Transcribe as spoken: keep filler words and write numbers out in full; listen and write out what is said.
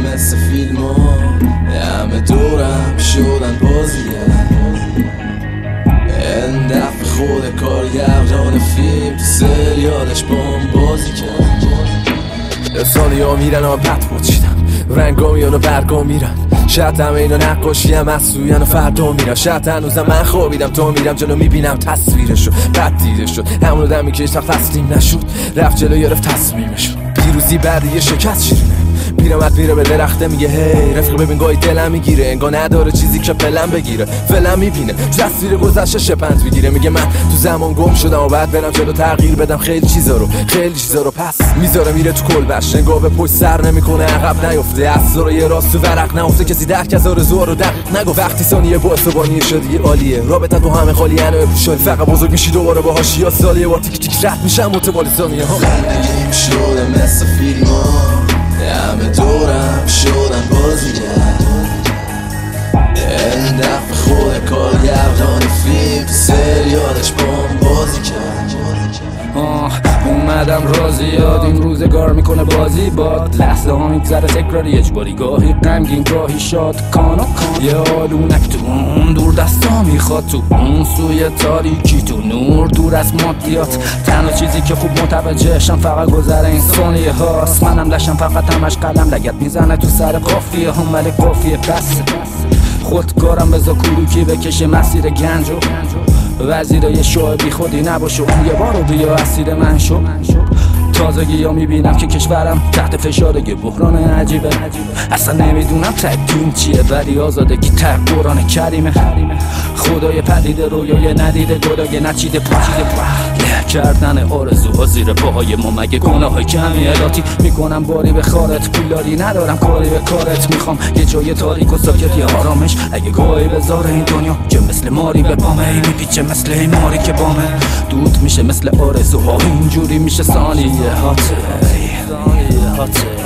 مثل فیلم ها، همه دورم شدن بازیه. این دفعه خود کارگردان فیلم تو سریالش بام بازی کرد. افسانه ها میرن و بد پوچیدم، رنگ ها میان و برگ ها میرن. شاید همه اینا نقاشی هم از سویان و فردا میرن. شاید هنوزم من خوابیدم تا میرم جلو میبینم تصویرشو، بد دیده شد همون دمی که هیچ وقت تسلیم نشد، رفت جلو گرفت تصمیمشو. پیروزی بعد یه شکست شیرینه، پیرمرد میره به درخته میگه هی رفیق ببین گاهی دلم میگیره، انگار نداره چیزی که فعلا بگیره. فعلا میبینه تصویر گذشته شپند میگیره، میگه من تو زمان گم شدم و بعد برم جلو تغییر بدم خیلی چیزا رو، خیلی چیزا رو پس میذاره میره تو کلبش، نگاه به پشت سر نمیکنه، عقب نیفته، اسرار یه راست تو ورق نفته، کسی درک از آرزوها رو دقیق نگفت. وقتی ثانیه با استوانی شدی عالیه، رابطه تو همه خالی انو پوشال، فقط بزرگ میشی دوباره با حاشیه سالیه، با تیک تیک رد میشم متوالی ثانیه ها. زندگیم شده مثل فیلم ها، همه دورم شدن بازیگر. این دفعه خود کارگردان فیلم تو سریالش بام بازی کرد. آه اومدم راضی یاد این روزگار میکنه بازی باد، لحظه ها میگذره تکراری اجباری، گاهی غمگین گاهی شاد، کانو کان یه آلونک تو اون دور دستا میخواد، تو اون سوی تاریکی تو نور دور از مادیات. تنها چیزی که خوب متوجهشم فقط گذره این ثانیه هاست، منم لشم فقط همش قلم لگت میزنه تو سر قافیه هم، ولی قافیه بس خودکارم بذار کلوکی بکشه مسیر گنجو، وزیرای شو بی خودی نباشو، یه بارو بیا اسیر من شو. تازگی ها میبینم که کشورم تحت فشاره، یه بحران عجیبه، اصلا نمیدونم تدین چیه، ولی آزادگی تر قرآن کریمه. خدای پدیده رویای ندیده، گدای نچیده پاچیده له کردن آرزوها زیر پاهای ما، مگه گناه های کمی الاتی میکنم باری به خارت، پولاری ندارم کاری به کارت، میخوام یه جای تاریک و ساکت یه آرامش، اگه گاهی بذاره این دنیا که مثل ماری به پامه، میپیچه مثل این ماری که بامه، دود میشه مثل آرزوها، اینجوری میشه ثانیه هاته ثانیه هاته.